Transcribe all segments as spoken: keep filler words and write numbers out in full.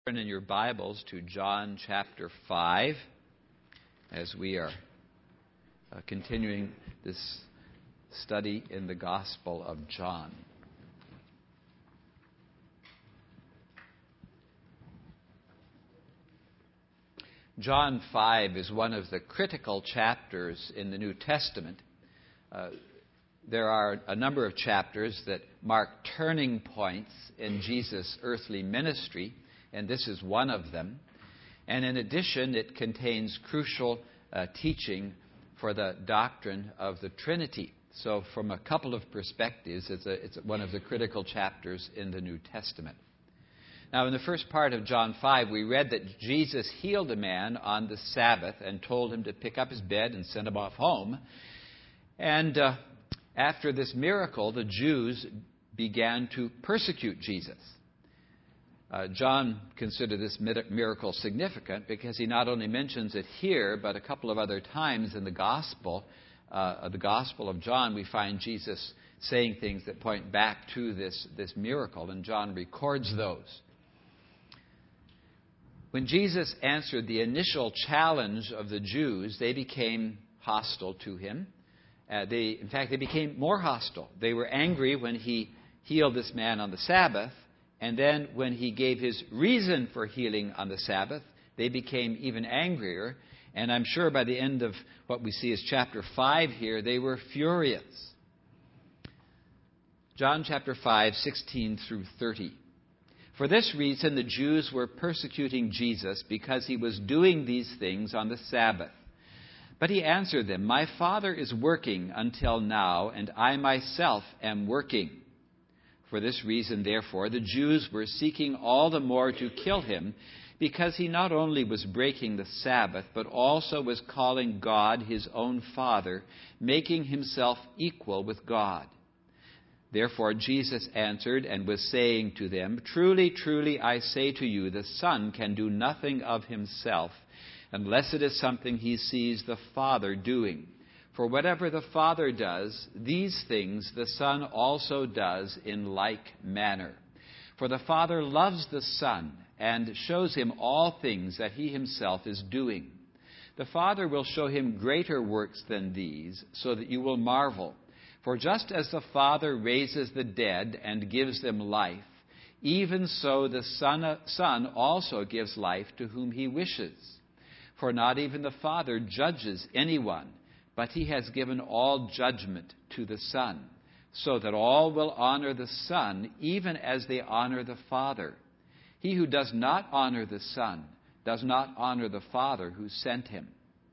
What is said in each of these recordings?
Turn in your Bibles to John chapter five as we are uh, continuing this study in the Gospel of John. John five is one of the critical chapters in the New Testament. Uh, there are a number of chapters that mark turning points in Jesus' earthly ministry, and this is one of them. And in addition, it contains crucial uh, teaching for the doctrine of the Trinity. So from a couple of perspectives, it's, a, it's one of the critical chapters in the New Testament. Now, in the first part of John five, we read that Jesus healed a man on the Sabbath and told him to pick up his bed and send him off home. And uh, after this miracle, the Jews began to persecute Jesus. Uh, John considered this miracle significant because he not only mentions it here, but a couple of other times in the Gospel, uh, the Gospel of John, we find Jesus saying things that point back to this, this miracle, and John records those. When Jesus answered the initial challenge of the Jews, they became hostile to him. Uh, they, in fact, they became more hostile. They were angry when he healed this man on the Sabbath. And then when he gave his reason for healing on the Sabbath, they became even angrier. And I'm sure by the end of what we see as chapter five here, they were furious. John chapter five, sixteen through thirty. For this reason, the Jews were persecuting Jesus because he was doing these things on the Sabbath. But he answered them, "My Father is working until now, and I myself am working." For this reason, therefore, the Jews were seeking all the more to kill him, because he not only was breaking the Sabbath, but also was calling God his own Father, making himself equal with God. Therefore Jesus answered and was saying to them, "Truly, truly, I say to you, the Son can do nothing of himself, unless it is something he sees the Father doing. For whatever the Father does, these things the Son also does in like manner. For the Father loves the Son and shows him all things that he himself is doing. The Father will show him greater works than these, so that you will marvel. For just as the Father raises the dead and gives them life, even so the Son, Son also gives life to whom he wishes. For not even the Father judges anyone, but he has given all judgment to the Son, so that all will honor the Son, even as they honor the Father. He who does not honor the Son does not honor the Father who sent him.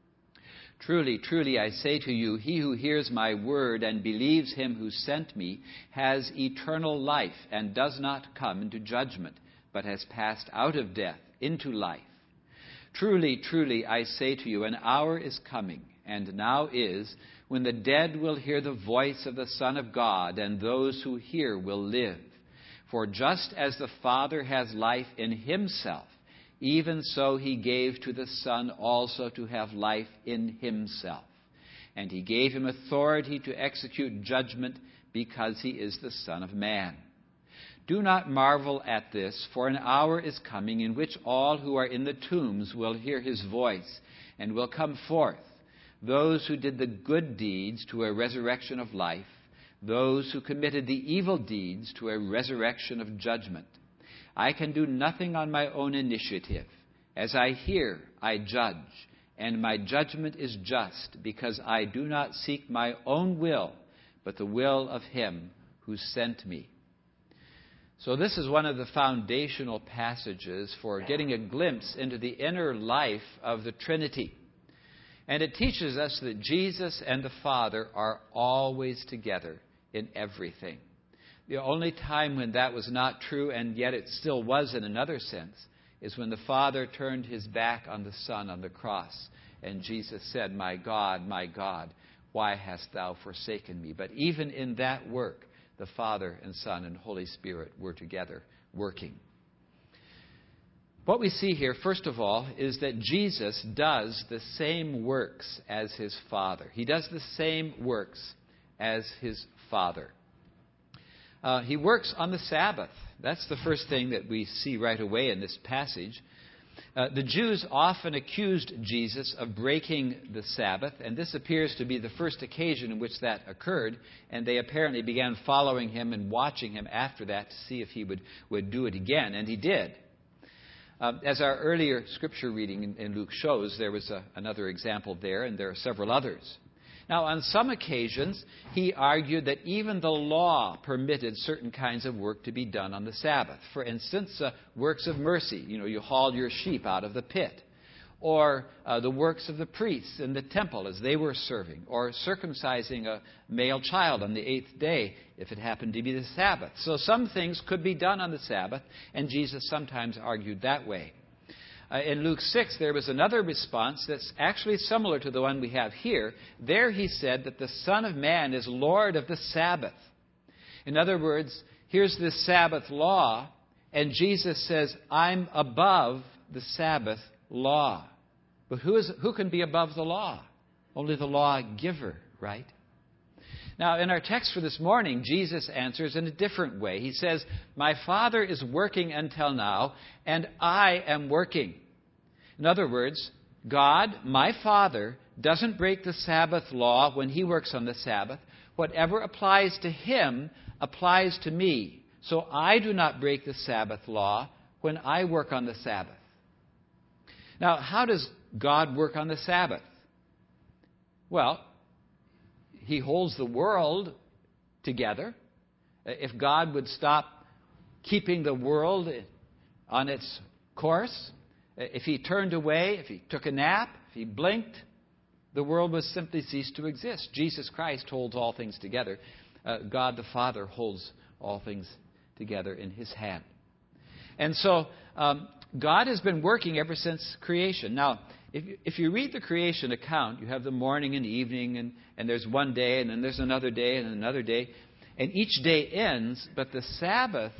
Truly, truly, I say to you, he who hears my word and believes him who sent me has eternal life and does not come into judgment, but has passed out of death into life. Truly, truly, I say to you, an hour is coming, and now is, when the dead will hear the voice of the Son of God, and those who hear will live. For just as the Father has life in himself, even so he gave to the Son also to have life in himself. And he gave him authority to execute judgment, because he is the Son of Man. Do not marvel at this, for an hour is coming in which all who are in the tombs will hear his voice, and will come forth. Those who did the good deeds to a resurrection of life, those who committed the evil deeds to a resurrection of judgment. I can do nothing on my own initiative. As I hear, I judge, and my judgment is just, because I do not seek my own will, but the will of him who sent me." So this is one of the foundational passages for getting a glimpse into the inner life of the Trinity. And it teaches us that Jesus and the Father are always together in everything. The only time when that was not true, and yet it still was in another sense, is when the Father turned his back on the Son on the cross, and Jesus said, "My God, my God, why hast thou forsaken me?" But even in that work, the Father and Son and Holy Spirit were together working. What we see here, first of all, is that Jesus does the same works as his Father. He does the same works as his Father. Uh, he works on the Sabbath. That's the first thing that we see right away in this passage. Uh, the Jews often accused Jesus of breaking the Sabbath, and this appears to be the first occasion in which that occurred, and they apparently began following him and watching him after that to see if he would, would do it again, and he did. Uh, as our earlier scripture reading in, in Luke shows, there was a, another example there, and there are several others. Now, on some occasions, he argued that even the law permitted certain kinds of work to be done on the Sabbath. For instance, uh, works of mercy. You know, you hauled your sheep out of the pit. Or uh, the works of the priests in the temple as they were serving. Or circumcising a male child on the eighth day if it happened to be the Sabbath. So some things could be done on the Sabbath, and Jesus sometimes argued that way. Uh, in Luke six, there was another response that's actually similar to the one we have here. There he said that the Son of Man is Lord of the Sabbath. In other words, here's this Sabbath law, and Jesus says, I'm above the Sabbath law. But who is who can be above the law? Only the lawgiver, right? Now, in our text for this morning, Jesus answers in a different way. He says, my Father is working until now, and I am working. In other words, God, my Father, doesn't break the Sabbath law when he works on the Sabbath. Whatever applies to him applies to me. So I do not break the Sabbath law when I work on the Sabbath. Now, how does God work on the Sabbath? Well, he holds the world together. If God would stop keeping the world on its course, if he turned away, if he took a nap, if he blinked, the world would simply cease to exist. Jesus Christ holds all things together. Uh, God the Father holds all things together in his hand. And so um, God has been working ever since creation. Now, If you, if you read the creation account, you have the morning and evening, and, and there's one day, and then there's another day, and another day. And each day ends, but the Sabbath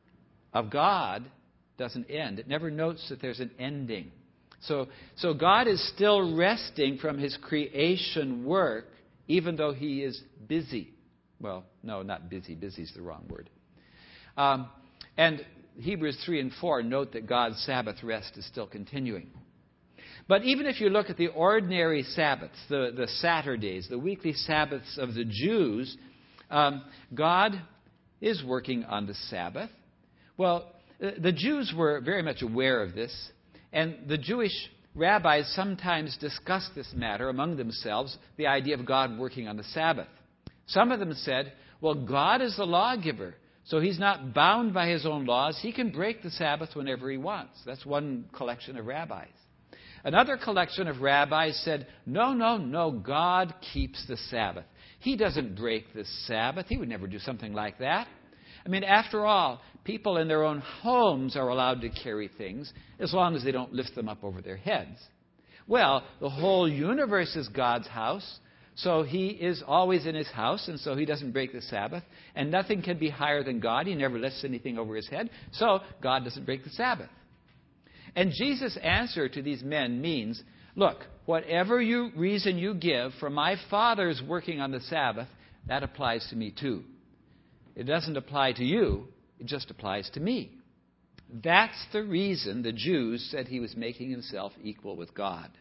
of God doesn't end. It never notes that there's an ending. So, so God is still resting from his creation work, even though he is busy. Well, no, not busy. Busy is the wrong word. Um, and Hebrews three and four note that God's Sabbath rest is still continuing. But even if you look at the ordinary Sabbaths, the, the Saturdays, the weekly Sabbaths of the Jews, um, God is working on the Sabbath. Well, the Jews were very much aware of this, and the Jewish rabbis sometimes discussed this matter among themselves, the idea of God working on the Sabbath. Some of them said, well, God is the lawgiver, so he's not bound by his own laws. He can break the Sabbath whenever he wants. That's one collection of rabbis. Another collection of rabbis said, no, no, no, God keeps the Sabbath. He doesn't break the Sabbath. He would never do something like that. I mean, after all, people in their own homes are allowed to carry things as long as they don't lift them up over their heads. Well, the whole universe is God's house, so he is always in his house, and so he doesn't break the Sabbath. And nothing can be higher than God. He never lifts anything over his head, so God doesn't break the Sabbath. And Jesus' answer to these men means, look, whatever you, reason you give for my Father's working on the Sabbath, that applies to me too. It doesn't apply to you, it just applies to me. That's the reason the Jews said he was making himself equal with God.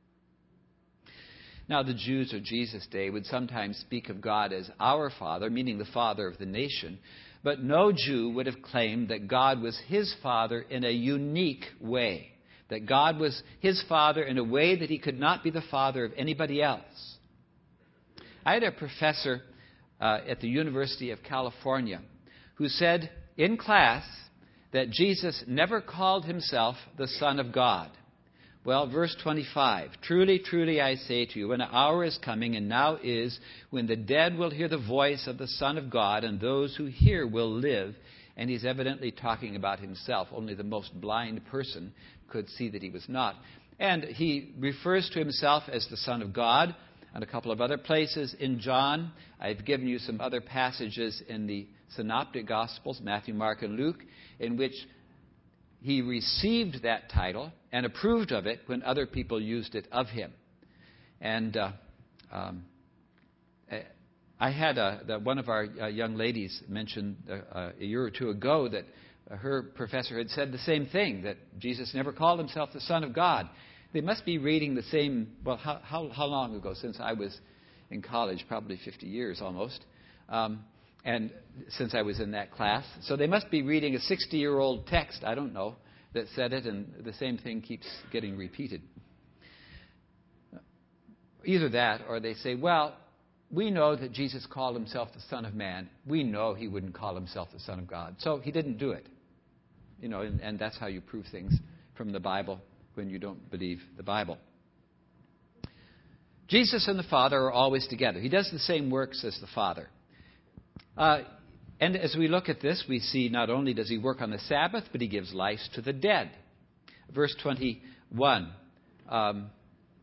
Now, the Jews of Jesus' day would sometimes speak of God as our Father, meaning the Father of the nation. But no Jew would have claimed that God was his Father in a unique way. That God was his Father in a way that he could not be the Father of anybody else. I had a professor uh, at the University of California who said in class that Jesus never called himself the Son of God. Well, verse twenty-five, truly, truly, I say to you, an hour is coming, and now is, when the dead will hear the voice of the Son of God, and those who hear will live. And he's evidently talking about himself. Only the most blind person could see that he was not. And he refers to himself as the Son of God and a couple of other places in John. I've given you some other passages in the Synoptic Gospels, Matthew, Mark, and Luke, in which he received that title and approved of it when other people used it of him. And uh, um, I had a, the, one of our uh, young ladies mentioned uh, a year or two ago that uh, her professor had said the same thing, that Jesus never called himself the Son of God. They must be reading the same, well, how, how, how long ago? Since I was in college, probably fifty years almost, um, and since I was in that class. So they must be reading a sixty-year-old text, I don't know, that said it, and the same thing keeps getting repeated. Either that, or they say, well, we know that Jesus called himself the Son of Man. We know he wouldn't call himself the Son of God. So he didn't do it. You know, and, and that's how you prove things from the Bible when you don't believe the Bible. Jesus and the Father are always together. He does the same works as the Father. Uh, and as we look at this, we see not only does he work on the Sabbath, but he gives life to the dead. Verse twenty-one. Um,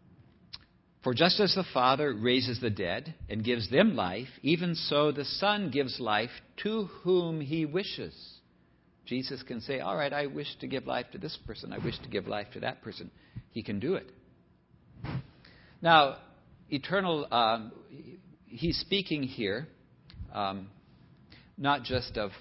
For just as the Father raises the dead and gives them life, even so the Son gives life to whom he wishes. Jesus can say, all right, I wish to give life to this person. I wish to give life to that person. He can do it. Now, eternal, um, he's speaking here um, not just of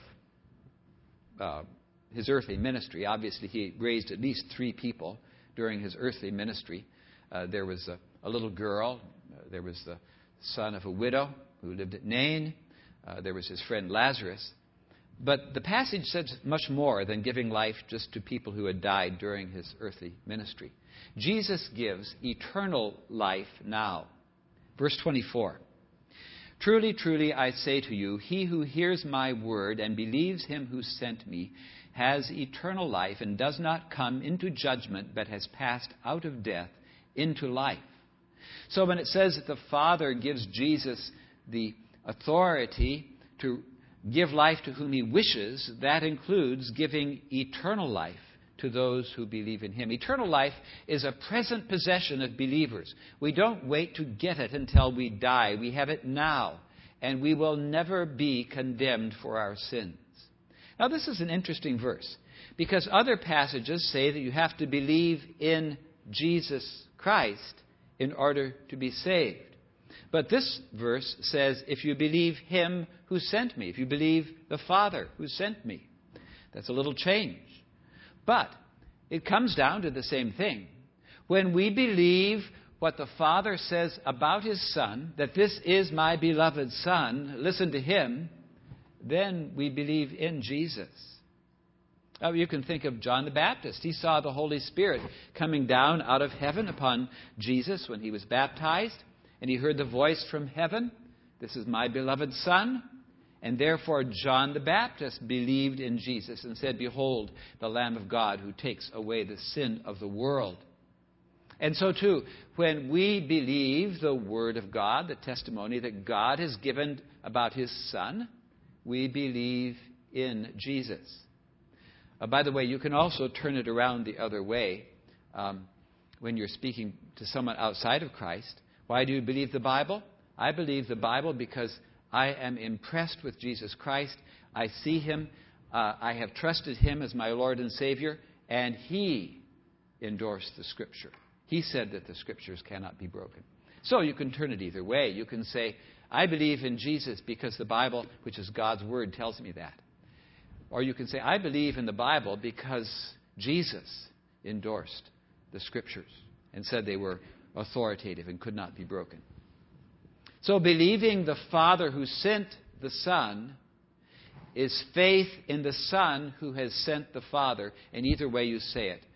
uh, his earthly ministry. Obviously, he raised at least three people during his earthly ministry. Uh, there was a, a little girl. Uh, there was the son of a widow who lived at Nain. Uh, there was his friend Lazarus. But the passage says much more than giving life just to people who had died during his earthly ministry. Jesus gives eternal life now. Verse twenty-four. Truly, truly, I say to you, he who hears my word and believes him who sent me has eternal life and does not come into judgment, but has passed out of death into life. So when it says that the Father gives Jesus the authority to give life to whom he wishes, that includes giving eternal life to those who believe in him. Eternal life is a present possession of believers. We don't wait to get it until we die. We have it now, and we will never be condemned for our sins. Now, this is an interesting verse, because other passages say that you have to believe in Jesus Christ in order to be saved. But this verse says, if you believe him who sent me, if you believe the Father who sent me. That's a little change. But it comes down to the same thing. When we believe what the Father says about his Son, that this is my beloved Son, listen to him, then we believe in Jesus. Now, you can think of John the Baptist. He saw the Holy Spirit coming down out of heaven upon Jesus when he was baptized, and he heard the voice from heaven, this is my beloved Son. And therefore John the Baptist believed in Jesus and said, behold, the Lamb of God who takes away the sin of the world. And so too, when we believe the Word of God, the testimony that God has given about his Son, we believe in Jesus. Uh, by the way, you can also turn it around the other way um, when you're speaking to someone outside of Christ. Why do you believe the Bible? I believe the Bible because I am impressed with Jesus Christ. I see him. Uh, I have trusted him as my Lord and Savior, and he endorsed the Scripture. He said that the Scriptures cannot be broken. So you can turn it either way. You can say, I believe in Jesus because the Bible, which is God's Word, tells me that. Or you can say, I believe in the Bible because Jesus endorsed the Scriptures and said they were authoritative and could not be broken. So believing the Father who sent the Son is faith in the Son who has sent the Father. And either way you say it,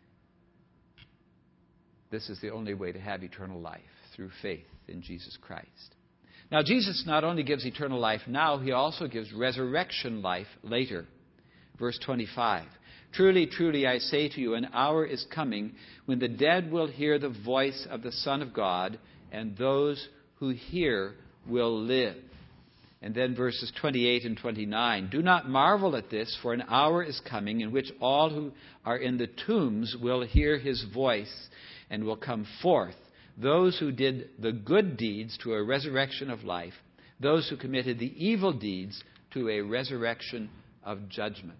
this is the only way to have eternal life, through faith in Jesus Christ. Now, Jesus not only gives eternal life now, he also gives resurrection life later. Verse twenty-five. Truly, truly, I say to you, an hour is coming when the dead will hear the voice of the Son of God, and those who hear will live. And then verses twenty-eight and twenty-nine. Do not marvel at this, for an hour is coming in which all who are in the tombs will hear his voice and will come forth. Those who did the good deeds to a resurrection of life, those who committed the evil deeds to a resurrection of judgment.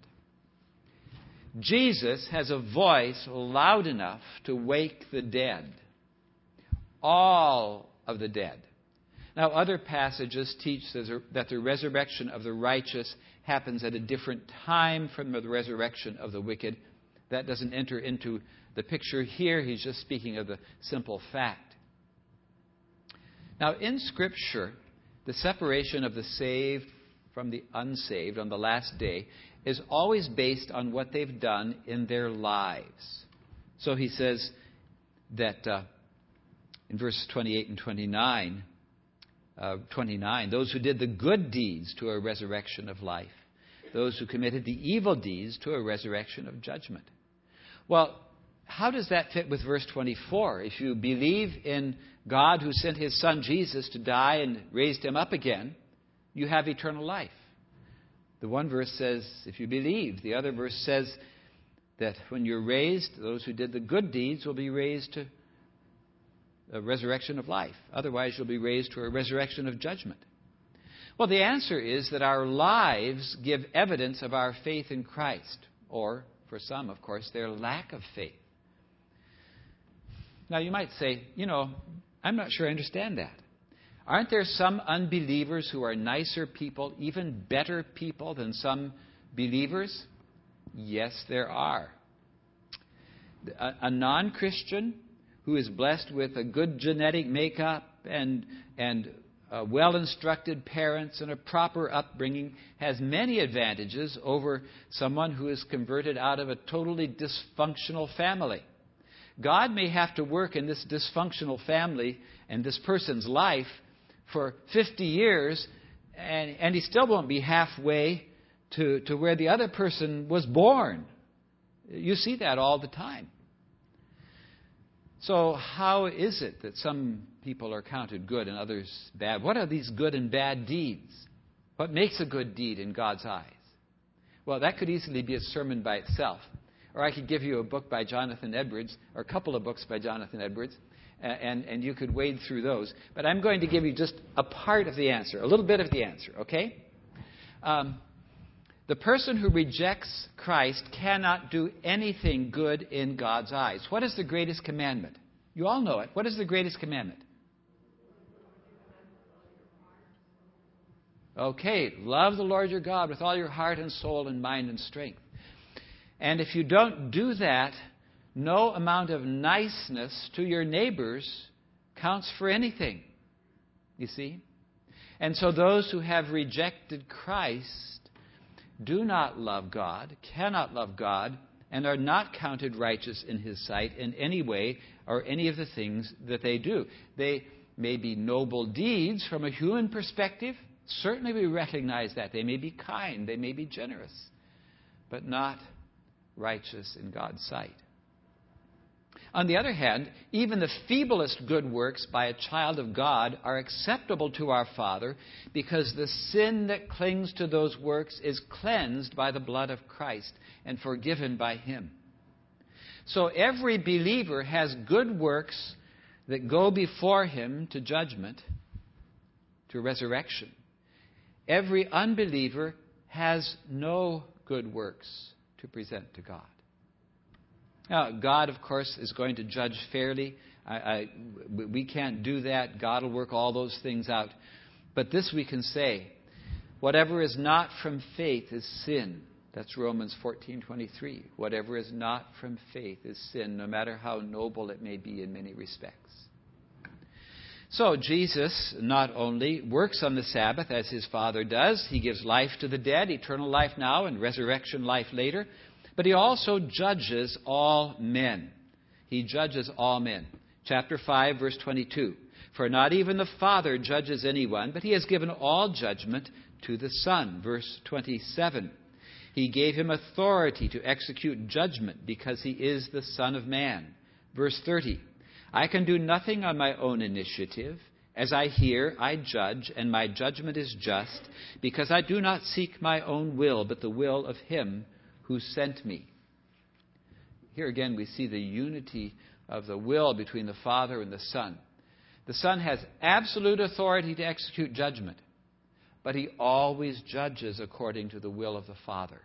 Jesus has a voice loud enough to wake the dead. All of the dead. Now, other passages teach that the resurrection of the righteous happens at a different time from the resurrection of the wicked. That doesn't enter into the picture here. He's just speaking of the simple fact. Now, in Scripture, the separation of the saved from the unsaved on the last day is always based on what they've done in their lives. So he says that uh, in verses twenty-eight and twenty-nine, uh, twenty-nine, those who did the good deeds to a resurrection of life, those who committed the evil deeds to a resurrection of judgment. Well, how does that fit with verse twenty-four? If you believe in God who sent his Son Jesus to die and raised him up again, you have eternal life. The one verse says, if you believe. The other verse says that when you're raised, those who did the good deeds will be raised to a resurrection of life. Otherwise, you'll be raised to a resurrection of judgment. Well, the answer is that our lives give evidence of our faith in Christ, or, for some, of course, their lack of faith. Now, you might say, you know, I'm not sure I understand that. Aren't there some unbelievers who are nicer people, even better people than some believers? Yes, there are. A, a non-Christian who is blessed with a good genetic makeup and, and uh, well-instructed parents and a proper upbringing has many advantages over someone who is converted out of a totally dysfunctional family. God may have to work in this dysfunctional family and this person's life for fifty years, and, and he still won't be halfway to, to where the other person was born. You see that all the time. So how is it that some people are counted good and others bad? What are these good and bad deeds? What makes a good deed in God's eyes? Well, that could easily be a sermon by itself. Or I could give you a book by Jonathan Edwards, or a couple of books by Jonathan Edwards, and, and you could wade through those. But I'm going to give you just a part of the answer, a little bit of the answer, okay? Um, the person who rejects Christ cannot do anything good in God's eyes. What is the greatest commandment? You all know it. What is the greatest commandment? Okay, love the Lord your God with all your heart and soul and mind and strength. And if you don't do that, no amount of niceness to your neighbors counts for anything. You see? And so those who have rejected Christ do not love God, cannot love God, and are not counted righteous in his sight in any way or any of the things that they do. They may be noble deeds from a human perspective. Certainly we recognize that. They may be kind, they may be generous, but not righteous in God's sight. On the other hand, even the feeblest good works by a child of God are acceptable to our Father because the sin that clings to those works is cleansed by the blood of Christ and forgiven by him. So every believer has good works that go before him to judgment, to resurrection. Every unbeliever has no good works to present to God. Now, God, of course, is going to judge fairly. I, I, we can't do that. God will work all those things out. But this we can say, whatever is not from faith is sin. That's Romans fourteen twenty-three. Whatever is not from faith is sin, no matter how noble it may be in many respects. So Jesus not only works on the Sabbath as his Father does, he gives life to the dead, eternal life now and resurrection life later, but he also judges all men. He judges all men. Chapter five, verse twenty-two. For not even the Father judges anyone, but he has given all judgment to the Son. Verse twenty-seven. He gave him authority to execute judgment because he is the Son of Man. Verse thirty. I can do nothing on my own initiative. As I hear, I judge, and my judgment is just, because I do not seek my own will, but the will of him who sent me. Here again we see the unity of the will between the Father and the Son. The Son has absolute authority to execute judgment, but he always judges according to the will of the Father.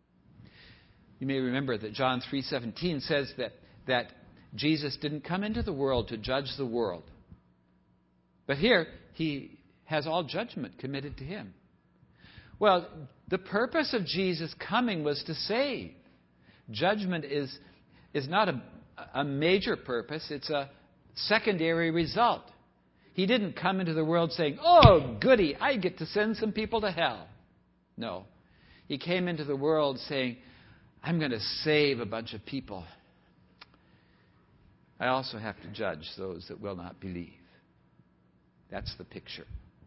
You may remember that John three seventeen says that, that Jesus didn't come into the world to judge the world. But here, he has all judgment committed to him. Well, the purpose of Jesus coming was to save. Judgment is, is not a, a major purpose. It's a secondary result. He didn't come into the world saying, oh, goody, I get to send some people to hell. No. He came into the world saying, I'm going to save a bunch of people. I also have to judge those that will not believe. That's the picture.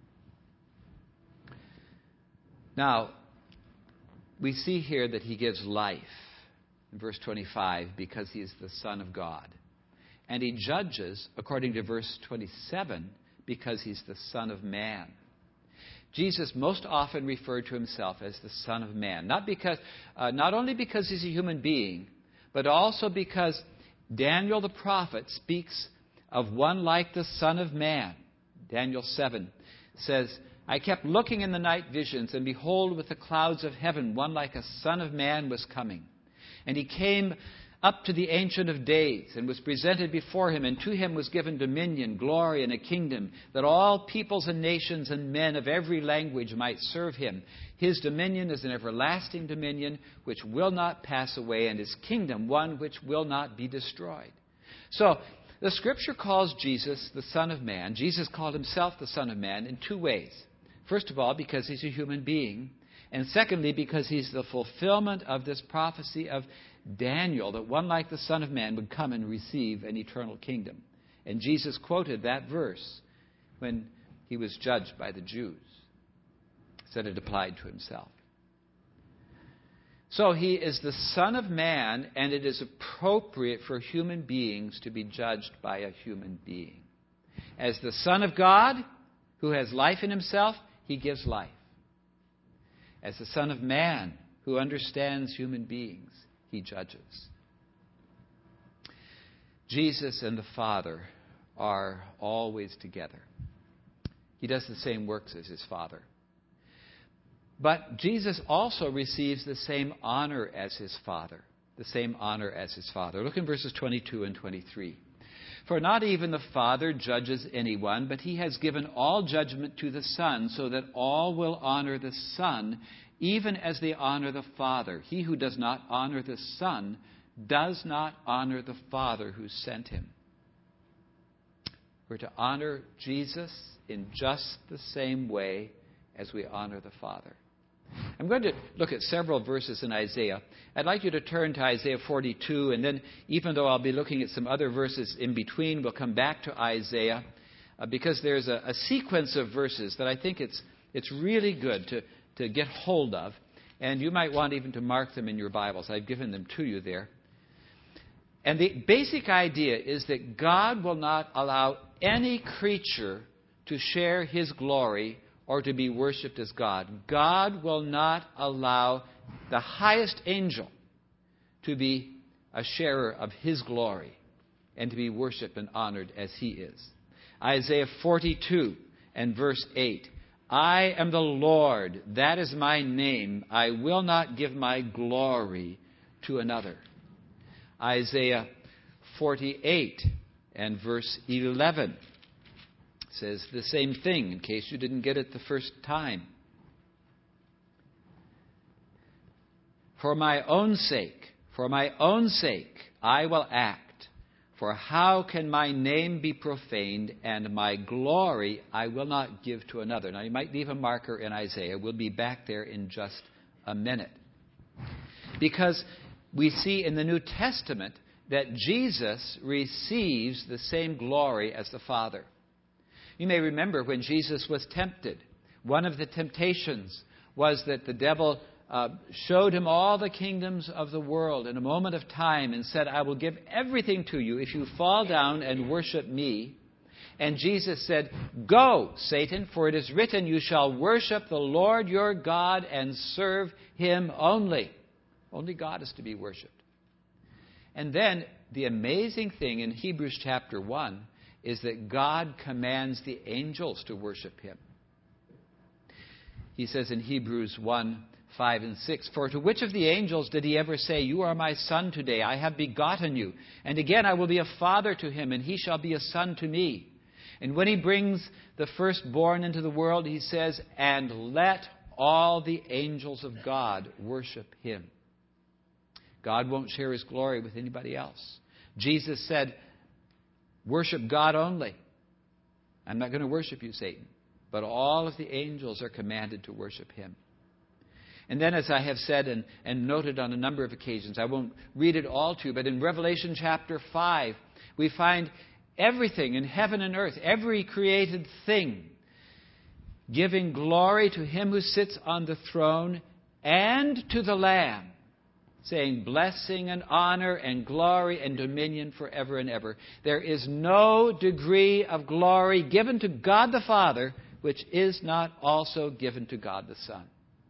Now, we see here that he gives life in verse twenty-five because he is the Son of God. And he judges, according to verse twenty-seven, because he's the Son of Man. Jesus most often referred to himself as the Son of Man, not because, uh, not only because he's a human being, but also because Daniel the prophet speaks of one like the Son of Man. Daniel seven says, I kept looking in the night visions, and behold, with the clouds of heaven, one like a Son of Man was coming. And he came up to the Ancient of Days, and was presented before him, and to him was given dominion, glory, and a kingdom, that all peoples and nations and men of every language might serve him. His dominion is an everlasting dominion which will not pass away, and his kingdom one which will not be destroyed. So, the Scripture calls Jesus the Son of Man. Jesus called himself the Son of Man in two ways. First of all, because he's a human being. And secondly, because he's the fulfillment of this prophecy of Daniel, that one like the Son of Man would come and receive an eternal kingdom. And Jesus quoted that verse when he was judged by the Jews. Said it applied to himself. So he is the Son of Man, and it is appropriate for human beings to be judged by a human being. As the Son of God, who has life in himself, he gives life. As the Son of Man, who understands human beings, he judges. Jesus and the Father are always together. He does the same works as his Father. But Jesus also receives the same honor as his Father. The same honor as his Father. Look in verses twenty-two and twenty-three. For not even the Father judges anyone, but he has given all judgment to the Son, so that all will honor the Son, even as they honor the Father. He who does not honor the Son does not honor the Father who sent him. We're to honor Jesus in just the same way as we honor the Father. I'm going to look at several verses in Isaiah. I'd like you to turn to Isaiah forty-two, and then even though I'll be looking at some other verses in between, we'll come back to Isaiah, uh, because there's a, a sequence of verses that I think it's it's really good to, to get hold of. And you might want even to mark them in your Bibles. I've given them to you there. And the basic idea is that God will not allow any creature to share his glory or to be worshipped as God. God will not allow the highest angel to be a sharer of his glory and to be worshipped and honored as he is. Isaiah forty-two and verse eight. I am the Lord, that is my name. I will not give my glory to another. Isaiah forty-eight and verse eleven. Says the same thing in case you didn't get it the first time. For my own sake, for my own sake, I will act. For how can my name be profaned, and my glory I will not give to another. Now you might leave a marker in Isaiah. We'll be back there in just a minute. Because we see in the New Testament that Jesus receives the same glory as the Father. You may remember when Jesus was tempted, one of the temptations was that the devil uh, showed him all the kingdoms of the world in a moment of time and said, I will give everything to you if you fall down and worship me. And Jesus said, Go, Satan, for it is written, you shall worship the Lord your God and serve him only. Only God is to be worshipped. And then the amazing thing in Hebrews chapter one is that God commands the angels to worship him. He says in Hebrews one, five and six, For to which of the angels did he ever say, You are my son today, I have begotten you. And again I will be a father to him, and he shall be a son to me. And when he brings the firstborn into the world, he says, and let all the angels of God worship him. God won't share his glory with anybody else. Jesus said, worship God only. I'm not going to worship you, Satan. But all of the angels are commanded to worship him. And then, as I have said and, and noted on a number of occasions, I won't read it all to you, but in Revelation chapter five, we find everything in heaven and earth, every created thing, giving glory to him who sits on the throne and to the Lamb, saying, blessing and honor and glory and dominion forever and ever. There is no degree of glory given to God the Father which is not also given to God the Son.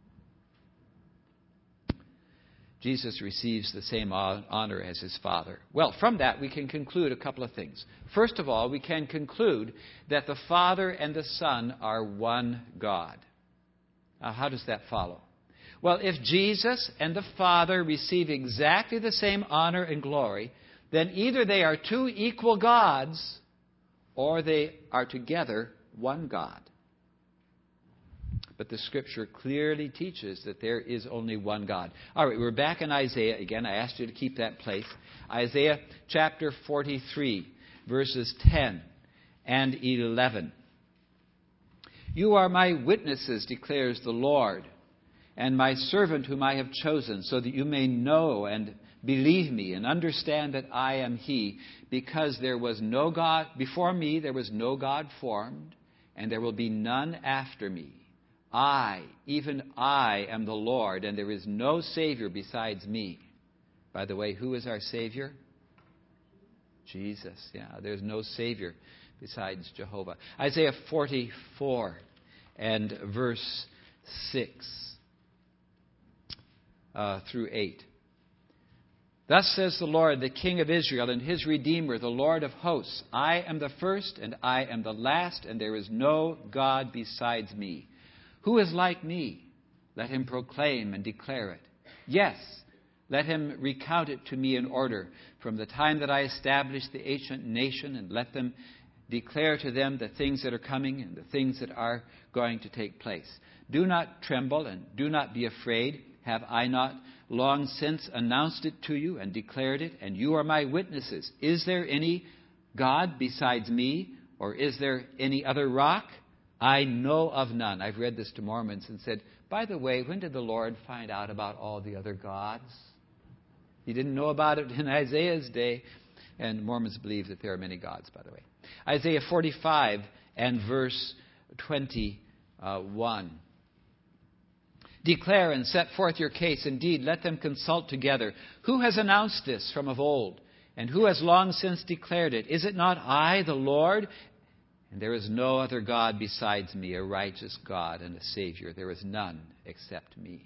Jesus receives the same honor as his Father. Well, from that we can conclude a couple of things. First of all, we can conclude that the Father and the Son are one God. Now, how does that follow? Well, if Jesus and the Father receive exactly the same honor and glory, then either they are two equal gods or they are together one God. But the Scripture clearly teaches that there is only one God. All right, we're back in Isaiah again. I asked you to keep that place. Isaiah chapter forty-three, verses ten and eleven. You are my witnesses, declares the Lord, and my servant whom I have chosen, so that you may know and believe me and understand that I am he, because there was no God before me, there was no God formed, and there will be none after me. I, even I, am the Lord, and there is no Savior besides me. By the way, who is our Savior? Jesus. Yeah, there's no Savior besides Jehovah. Isaiah forty-four and verse six uh, through eight. Thus says the Lord, the King of Israel and his Redeemer, the Lord of hosts. I am the first and I am the last, and there is no God besides me. Who is like me? Let him proclaim and declare it. Yes, let him recount it to me in order, from the time that I established the ancient nation, and let them declare to them the things that are coming and the things that are going to take place. Do not tremble and do not be afraid. Have I not long since announced it to you and declared it? And you are my witnesses. Is there any God besides me? Or is there any other rock? I know of none. I've read this to Mormons and said, by the way, when did the Lord find out about all the other gods? He didn't know about it in Isaiah's day. And Mormons believe that there are many gods, by the way. Isaiah forty-five and verse twenty-one. Declare and set forth your case. Indeed, let them consult together. Who has announced this from of old? And who has long since declared it? Is it not I, the Lord? And there is no other God besides me, a righteous God and a Savior. There is none except me.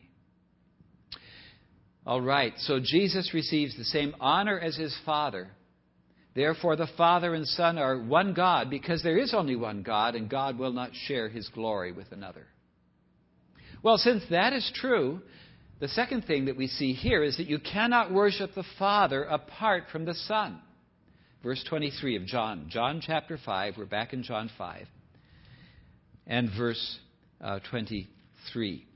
All right, so Jesus receives the same honor as his Father. Therefore, the Father and Son are one God, because there is only one God, and God will not share his glory with another. Well, since that is true, the second thing that we see here is that you cannot worship the Father apart from the Son. Verse twenty-three of John. John chapter five. We're back in John five. And verse uh, twenty-three.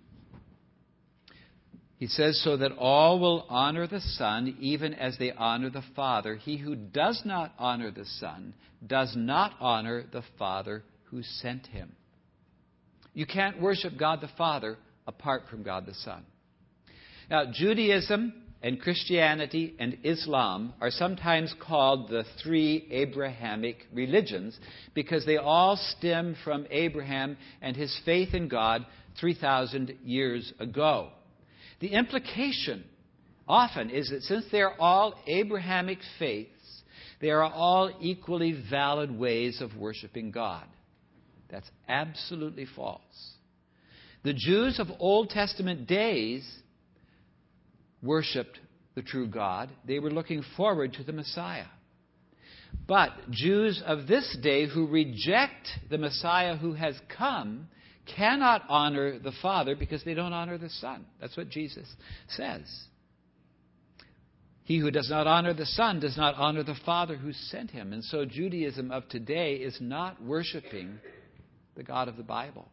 He says, so that all will honor the Son, even as they honor the Father. He who does not honor the Son does not honor the Father who sent him. You can't worship God the Father apart from God the Son. Now, Judaism and Christianity and Islam are sometimes called the three Abrahamic religions because they all stem from Abraham and his faith in God three thousand years ago. The implication often is that since they are all Abrahamic faiths, they are all equally valid ways of worshiping God. That's absolutely false. The Jews of Old Testament days worshipped the true God. They were looking forward to the Messiah. But Jews of this day who reject the Messiah who has come cannot honor the Father because they don't honor the Son. That's what Jesus says. He who does not honor the Son does not honor the Father who sent him. And so Judaism of today is not worshiping the God of the Bible.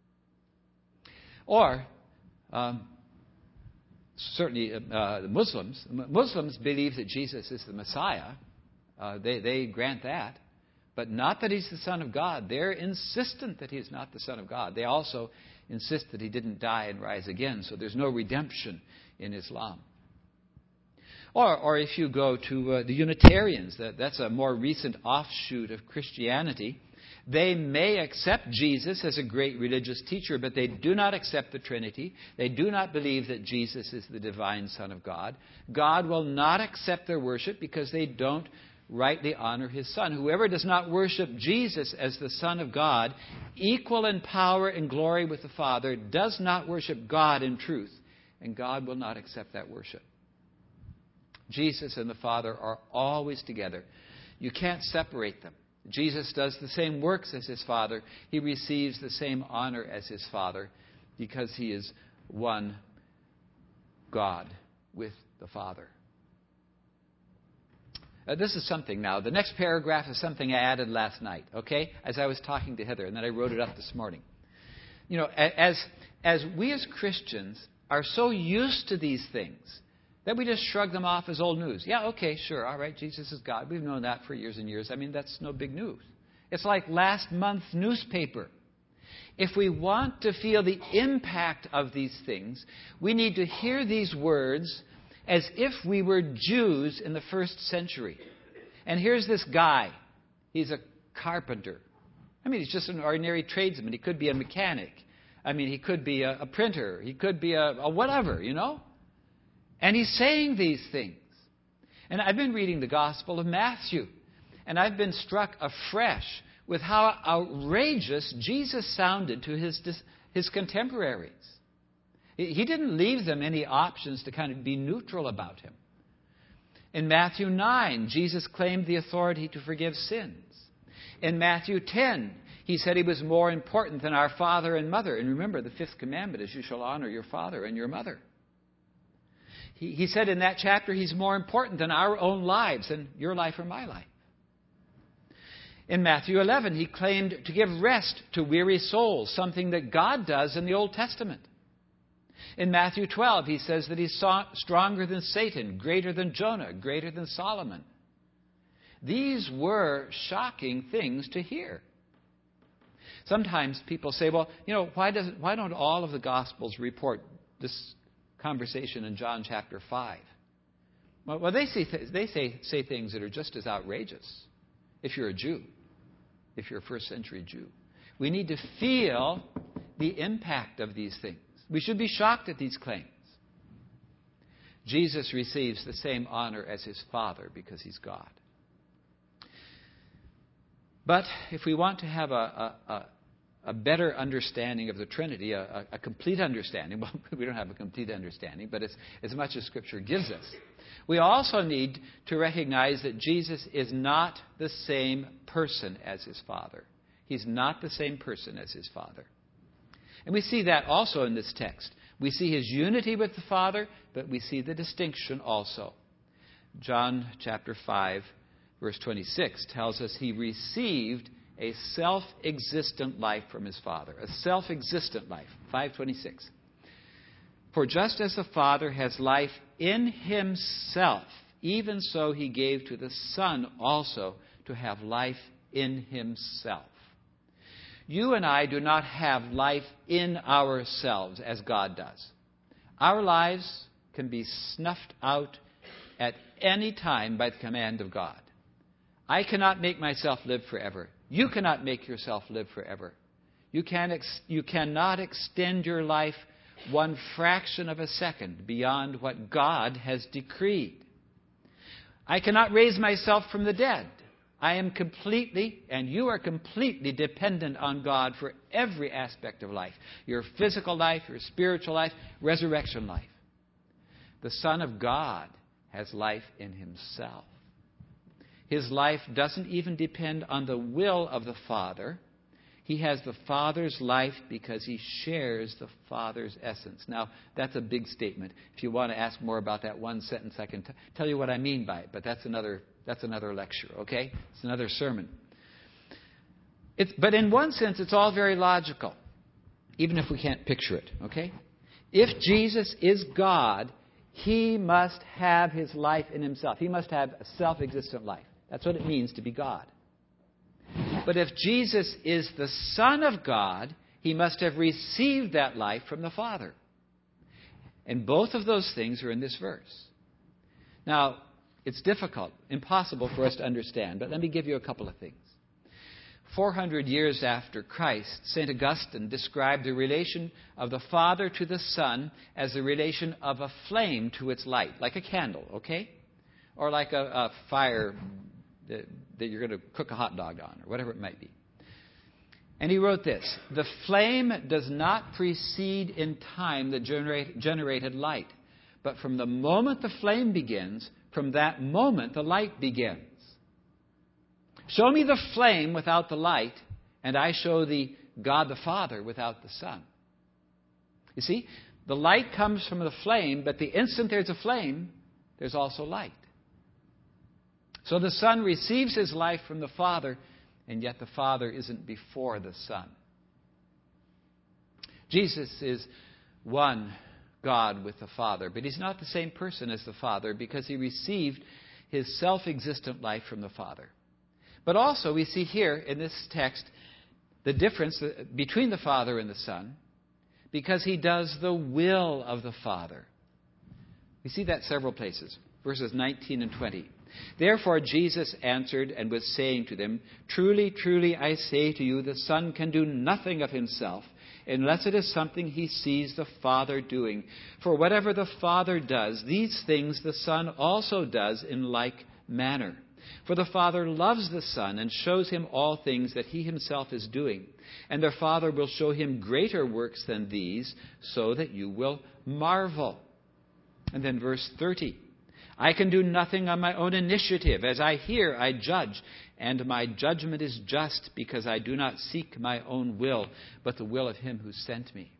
Or, um, certainly uh, the Muslims. Muslims believe that Jesus is the Messiah. Uh, they, they grant that. But not that he's the Son of God. They're insistent that he's not the Son of God. They also insist that he didn't die and rise again. So there's no redemption in Islam. Or, or if you go to uh, the Unitarians, that, that's a more recent offshoot of Christianity. They may accept Jesus as a great religious teacher, but they do not accept the Trinity. They do not believe that Jesus is the divine Son of God. God will not accept their worship because they don't rightly honor his Son. Whoever does not worship Jesus as the Son of God, equal in power and glory with the Father, does not worship God in truth, and God will not accept that worship. Jesus and the Father are always together. You can't separate them. Jesus does the same works as his Father. He receives the same honor as his Father because he is one God with the Father. Uh, this is something now. The next paragraph is something I added last night, okay, as I was talking to Heather, and then I wrote it up this morning. You know, as, as we as Christians are so used to these things that we just shrug them off as old news. Yeah, okay, sure, all right, Jesus is God. We've known that for years and years. I mean, that's no big news. It's like last month's newspaper. If we want to feel the impact of these things, we need to hear these words as if we were Jews in the first century. And here's this guy. He's a carpenter. I mean, he's just an ordinary tradesman. He could be a mechanic. I mean, he could be a, a printer. He could be a, a whatever, you know. And he's saying these things. And I've been reading the Gospel of Matthew. And I've been struck afresh with how outrageous Jesus sounded to his, his contemporaries. He didn't leave them any options to kind of be neutral about him. In Matthew nine, Jesus claimed the authority to forgive sins. In Matthew ten, he said he was more important than our father and mother. And remember, the fifth commandment is you shall honor your father and your mother. He, he said in that chapter he's more important than our own lives and your life or my life. In Matthew eleven, he claimed to give rest to weary souls, something that God does in the Old Testament. In Matthew twelve, he says that he's stronger than Satan, greater than Jonah, greater than Solomon. These were shocking things to hear. Sometimes people say, well, you know, why, does, why don't all of the Gospels report this conversation in John chapter five? Well, well they, say th- they say, say things that are just as outrageous if you're a Jew, if you're a first century Jew. We need to feel the impact of these things. We should be shocked at these claims. Jesus receives the same honor as his Father because he's God. But if we want to have a, a, a better understanding of the Trinity, a, a complete understanding, well, we don't have a complete understanding, but it's as much as Scripture gives us, we also need to recognize that Jesus is not the same person as his Father. He's not the same person as his Father. And we see that also in this text. We see his unity with the Father, but we see the distinction also. John chapter five, verse twenty-six tells us he received a self-existent life from his Father. A self-existent life. five twenty-six. For just as the Father has life in himself, even so he gave to the Son also to have life in himself. You and I do not have life in ourselves as God does. Our lives can be snuffed out at any time by the command of God. I cannot make myself live forever. You cannot make yourself live forever. You, can ex- you cannot extend your life one fraction of a second beyond what God has decreed. I cannot raise myself from the dead. I am completely, and you are completely dependent on God for every aspect of life. Your physical life, your spiritual life, resurrection life. The Son of God has life in himself. His life doesn't even depend on the will of the Father. He has the Father's life because he shares the Father's essence. Now, that's a big statement. If you want to ask more about that one sentence, I can t- tell you what I mean by it, but that's another that's another lecture, okay? It's another sermon. It's, but in one sense, it's all very logical, even if we can't picture it, okay? If Jesus is God, he must have his life in himself. He must have a self-existent life. That's what it means to be God. But if Jesus is the Son of God, he must have received that life from the Father. And both of those things are in this verse. Now, it's difficult, impossible for us to understand, but let me give you a couple of things. four hundred years after Christ, Saint Augustine described the relation of the Father to the Son as the relation of a flame to its light, like a candle, okay? Or like a, a fire that, that you're going to cook a hot dog on, or whatever it might be. And he wrote this: the flame does not precede in time the generate, generated light, but from the moment the flame begins, from that moment the light begins. Show me the flame without the light, and I show thee God the Father without the Son. You see, the light comes from the flame, but the instant there's a flame, there's also light. So the Son receives his life from the Father, and yet the Father isn't before the Son. Jesus is one God with the Father, but he's not the same person as the Father because he received his self-existent life from the Father. But also we see here in this text the difference between the Father and the Son because he does the will of the Father. We see that several places. Verses nineteen and twenty. Therefore Jesus answered and was saying to them, truly, truly, I say to you, the Son can do nothing of himself unless it is something he sees the Father doing. For whatever the Father does, these things the Son also does in like manner. For the Father loves the Son and shows him all things that he himself is doing. And the Father will show him greater works than these, so that you will marvel. And then verse thirty. I can do nothing on my own initiative. As I hear, I judge. And my judgment is just, because I do not seek my own will, but the will of him who sent me.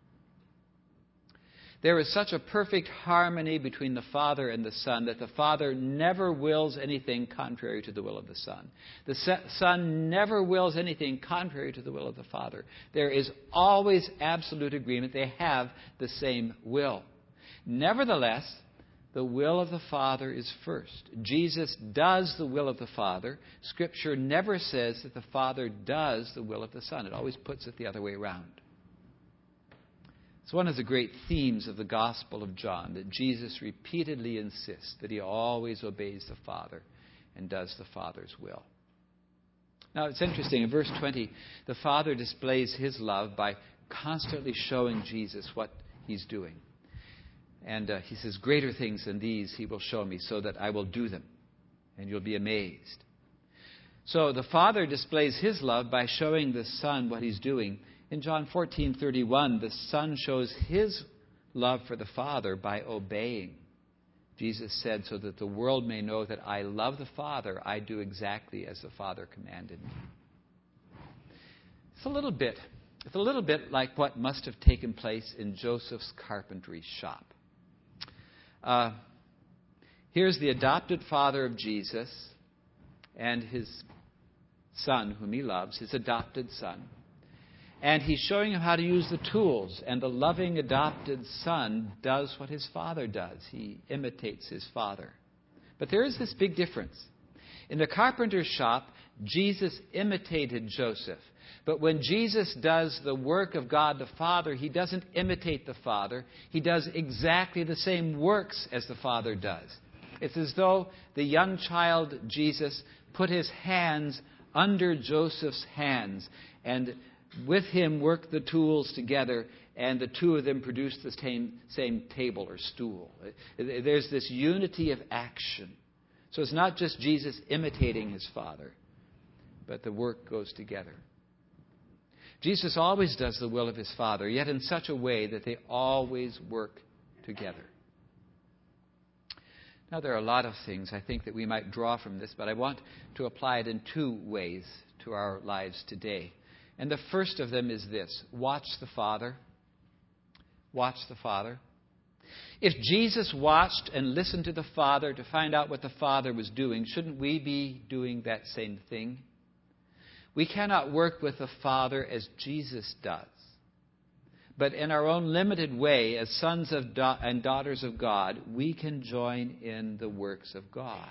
There is such a perfect harmony between the Father and the Son that the Father never wills anything contrary to the will of the Son. The Son never wills anything contrary to the will of the Father. There is always absolute agreement. They have the same will. Nevertheless, the will of the Father is first. Jesus does the will of the Father. Scripture never says that the Father does the will of the Son. It always puts it the other way around. It's one of the great themes of the Gospel of John that Jesus repeatedly insists that he always obeys the Father and does the Father's will. Now, it's interesting. In verse twenty, the Father displays his love by constantly showing Jesus what he's doing. And uh, he says, greater things than these he will show me, so that I will do them, and you'll be amazed. So the Father displays his love by showing the Son what he's doing. In John fourteen thirty-one, the Son shows his love for the Father by obeying. Jesus said, so that the world may know that I love the Father, I do exactly as the Father commanded me. It's a little bit, it's a little bit like what must have taken place in Joseph's carpentry shop. Uh, here's the adopted father of Jesus and his son, whom he loves, his adopted son. And he's showing him how to use the tools. And the loving adopted son does what his father does. He imitates his father. But there is this big difference. In the carpenter's shop, Jesus imitated Joseph. But when Jesus does the work of God the Father, he doesn't imitate the Father. He does exactly the same works as the Father does. It's as though the young child Jesus put his hands under Joseph's hands and with him worked the tools together, and the two of them produced the same, same table or stool. There's this unity of action. So it's not just Jesus imitating his Father, but the work goes together. Jesus always does the will of his Father, yet in such a way that they always work together. Now, there are a lot of things I think that we might draw from this, but I want to apply it in two ways to our lives today. And the first of them is this: watch the Father. Watch the Father. If Jesus watched and listened to the Father to find out what the Father was doing, shouldn't we be doing that same thing? We cannot work with the Father as Jesus does. But in our own limited way, as sons of da- and daughters of God, we can join in the works of God.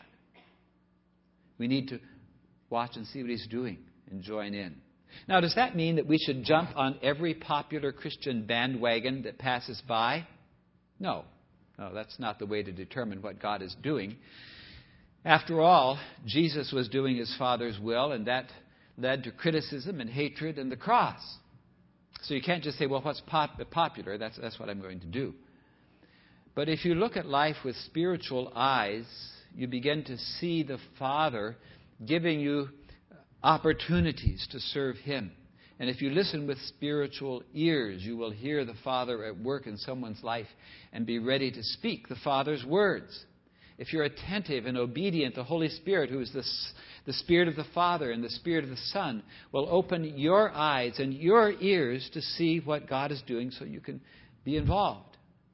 We need to watch and see what He's doing and join in. Now, does that mean that we should jump on every popular Christian bandwagon that passes by? No. No, that's not the way to determine what God is doing. After all, Jesus was doing His Father's will, and that led to criticism and hatred and the cross. So you can't just say, well, what's pop- popular? That's, that's what I'm going to do. But if you look at life with spiritual eyes, you begin to see the Father giving you opportunities to serve Him. And if you listen with spiritual ears, you will hear the Father at work in someone's life and be ready to speak the Father's words. If you're attentive and obedient, the Holy Spirit, who is the, the Spirit of the Father and the Spirit of the Son, will open your eyes and your ears to see what God is doing so you can be involved.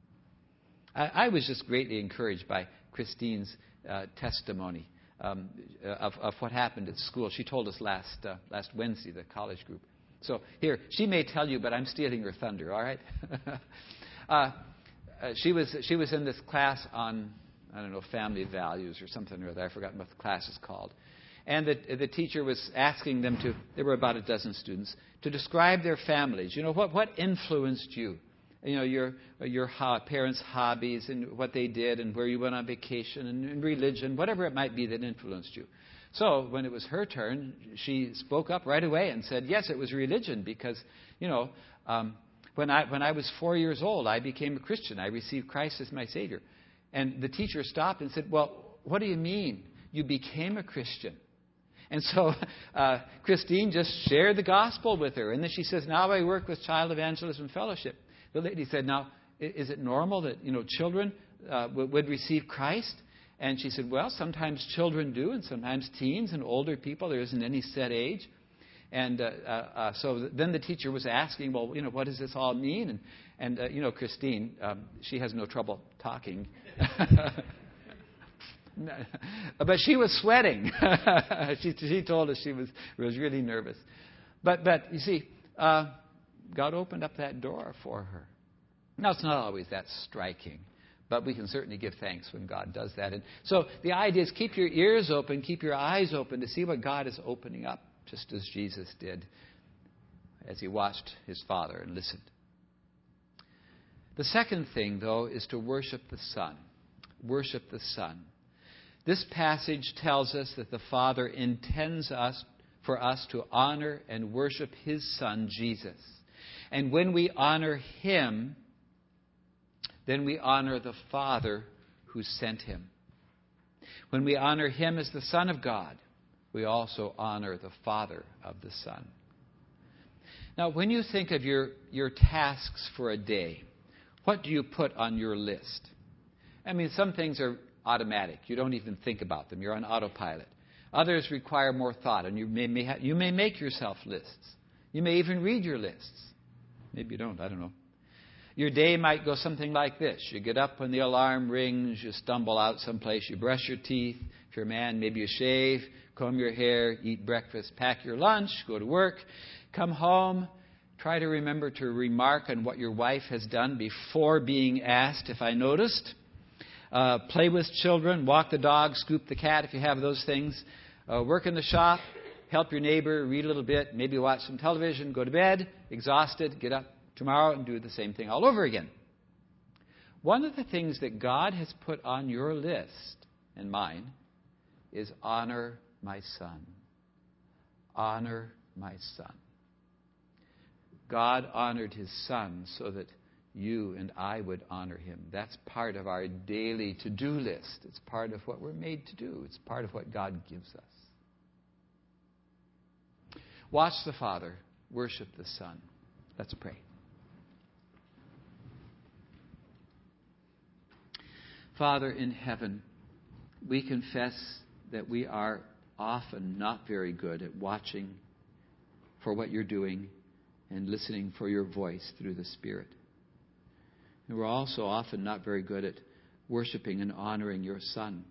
I, I was just greatly encouraged by Christine's uh, testimony um, of, of what happened at school. She told us last uh, last Wednesday, the college group. So here, she may tell you, but I'm stealing her thunder, all right? uh, uh, she was she was in this class on, I don't know, family values or something or other. I've forgotten what the class is called. And the, the teacher was asking them to, there were about a dozen students, to describe their families. You know, what, what influenced you? You know, your your ho- parents' hobbies and what they did and where you went on vacation and, and religion, whatever it might be that influenced you. So when it was her turn, she spoke up right away and said, yes, it was religion because, you know, um, when I when I was four years old, I became a Christian. I received Christ as my Savior. And the teacher stopped and said, well, what do you mean? You became a Christian. And so uh, Christine just shared the gospel with her. And then she says, now I work with Child Evangelism Fellowship. The lady said, now, is it normal that, you know, children uh, w- would receive Christ? And she said, well, sometimes children do, and sometimes teens and older people. There isn't any set age. And uh, uh, uh, so then the teacher was asking, well, you know, what does this all mean? And, and uh, you know, Christine, um, she has no trouble talking. But she was sweating. she, she told us she was, was really nervous. But, but you see, uh, God opened up that door for her. Now, it's not always that striking, but we can certainly give thanks when God does that. And so the idea is keep your ears open, keep your eyes open to see what God is opening up, just as Jesus did as He watched His Father and listened. The second thing, though, is to worship the Son. Worship the Son. This passage tells us that the Father intends us for us to honor and worship His Son, Jesus. And when we honor Him, then we honor the Father who sent Him. When we honor Him as the Son of God, we also honor the Father of the Son. Now, when you think of your, your tasks for a day, what do you put on your list? I mean, some things are automatic. You don't even think about them. You're on autopilot. Others require more thought, and you may, may ha- you may make yourself lists. You may even read your lists. Maybe you don't. I don't know. Your day might go something like this. You get up when the alarm rings. You stumble out someplace. You brush your teeth. If you're a man, maybe you shave, comb your hair, eat breakfast, pack your lunch, go to work, come home. Try to remember to remark on what your wife has done before being asked if I noticed. Uh, play with children, walk the dog, scoop the cat if you have those things. Uh, work in the shop, help your neighbor, read a little bit, maybe watch some television, go to bed, exhausted, get up tomorrow and do the same thing all over again. One of the things that God has put on your list, and mine, is honor my son. Honor my son. God honored His Son so that you and I would honor Him. That's part of our daily to-do list. It's part of what we're made to do. It's part of what God gives us. Watch the Father. Worship the Son. Let's pray. Father in heaven, we confess that we are often not very good at watching for what you're doing and listening for your voice through the Spirit. And we're also often not very good at worshiping and honoring your Son.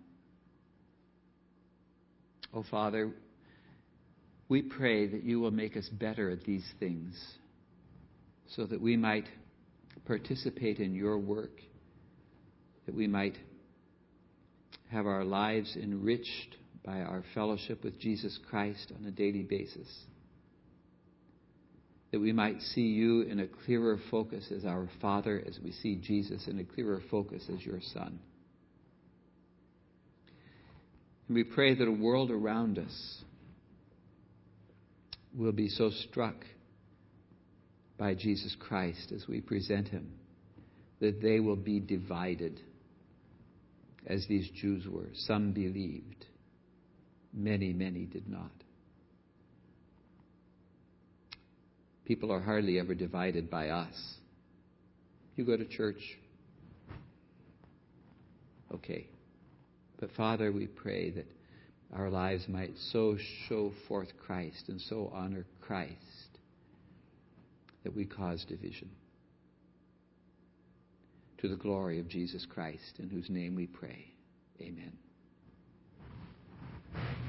Oh, Father, we pray that you will make us better at these things so that we might participate in your work, that we might have our lives enriched by our fellowship with Jesus Christ on a daily basis, that we might see you in a clearer focus as our Father, as we see Jesus in a clearer focus as your Son. And we pray that a world around us will be so struck by Jesus Christ as we present him that they will be divided, as these Jews were. Some believed, many, many did not. People are hardly ever divided by us. You go to church? Okay. But Father, we pray that our lives might so show forth Christ and so honor Christ that we cause division. To the glory of Jesus Christ, in whose name we pray. Amen.